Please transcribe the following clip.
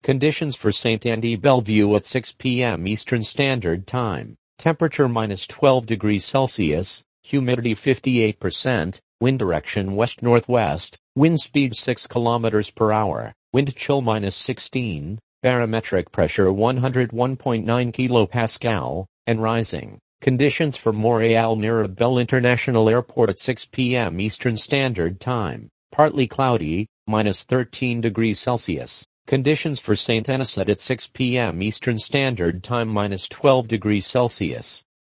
Conditions for St. Andy Bellevue at 6 p.m. Eastern Standard Time. Temperature minus 12 degrees Celsius, humidity 58%, wind direction west-northwest, wind speed 6 kilometers per hour, wind chill minus 16, barometric pressure 101.9 kilopascal, and rising. Conditions for Montreal Mirabel International Airport at 6 p.m. Eastern Standard Time. Partly cloudy, minus 13 degrees Celsius. Conditions for St. Anisette at 6 p.m. Eastern Standard Time minus 12 degrees Celsius.